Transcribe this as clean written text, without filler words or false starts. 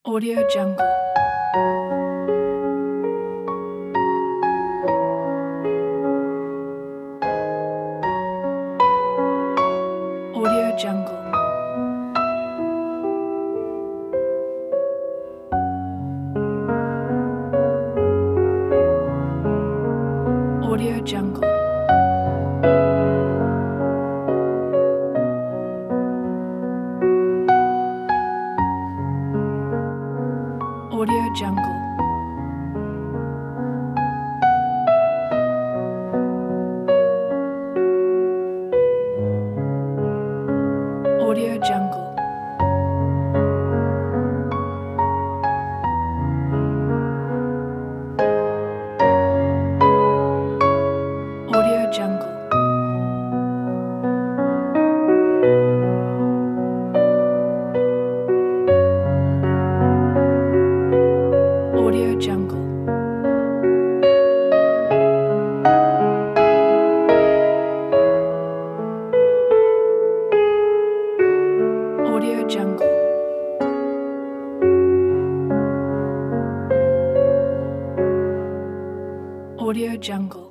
Audio Jungle. Audio Jungle. Audio Jungle. Audio Jungle. Audio Jungle. Audio Jungle. Audio Jungle. Audio Jungle. Audio Jungle.